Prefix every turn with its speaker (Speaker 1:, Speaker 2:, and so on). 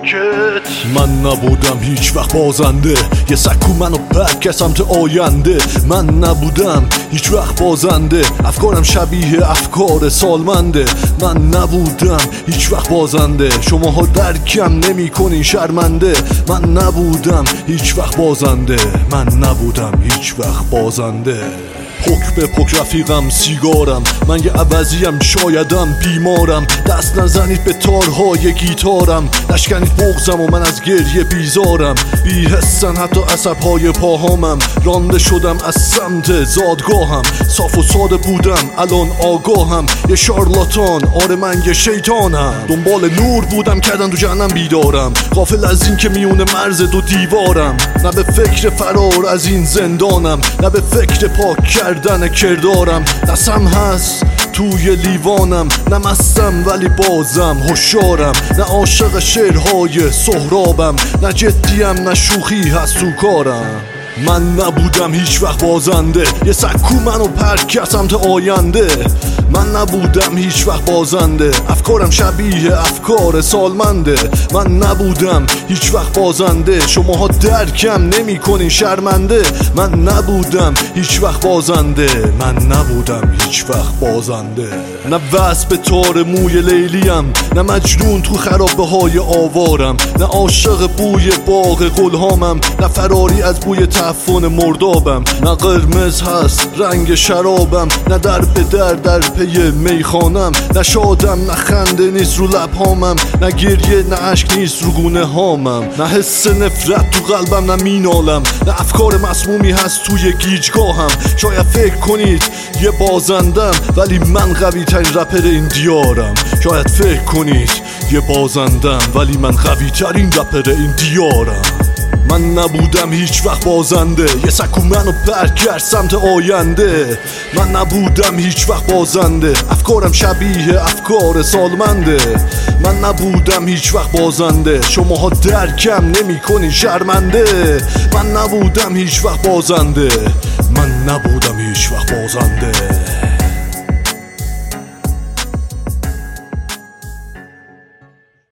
Speaker 1: پاکت.
Speaker 2: من نبودم هیچ وقت بازنده، یه سکو منو پرک سمت آینده. من نبودم هیچ وقت بازنده، افکارم شبیه افکار سالمنده. من نبودم هیچ وقت بازنده، شماها درکم نمی کنین شرمنده. من نبودم هیچ وقت بازنده، من نبودم هیچ وقت بازنده. پک به پک رفیقم سیگارم، من یه عوضیم شایدم بیمارم. دست نزنید به تارهای گیتارم، نشکنید بغزم و من از گریه بیزارم. بی حسن حتی عصبهای پاهامم، رانده شدم از سمت زادگاهم. صاف و ساده بودم الان آگاهم، یه شارلاتان آره من یه شیطانم. دنبال نور بودم کردن تو جهنم بیدارم، غافل از این که میونه مرز دو دیوارم. نه به فکر فرار از این زندانم، نه به فکر پاک کردن کردارم. نسم هست توی لیوانم، نه مستم ولی بازم هوشیارم. نه عاشق شعرهای سهرابم، نه جدیم نه شوخی هست تو کارم. من نبودم هیچ وقت بازنده، یه سکو منو پرک سمت آینده. من نبودم هیچ وقت بازنده، افکارم شبیه افکار سالمنده. من نبودم هیچ وقت بازنده، شماها درکم نمی کنین شرمنده. من نبودم هیچ وقت بازنده، من نبودم هیچ وقت بازنده. نه وصل به تار موی لیلیم، نه مجنون تو خرابه های آوارم. نه عاشق بوی باغ گلهامم، نه فراری از بوی تعفن مردابم. نه قرمز هست رنگ شرابم، نه در به در پی میخانم. نه شادم نه خنده نیست رو لبهامم، نه گریه نه عشق نیست رو گونه هامم. نه حس نفرت تو قلبم نه مینالم، نه افکار مسمومی هست توی گیجگاهم. شاید فکر کنید یه بازندم، ولی من قوی ترین رپر این دیارم. شاید فکر کنید یه بازندم، ولی من قوی ترین رپر این دیارم. من نبودم هیچ وقت بازنده، یه سکو منو پرک سمت آینده. من نبودم هیچ وقت بازنده، افکارم شبیه افکار سالمنده. من نبودم هیچ وقت بازنده، شماها درکم نمی کنین شرمنده. من نبودم هیچ وقت بازنده، من نبودم هیچ وقت بازنده.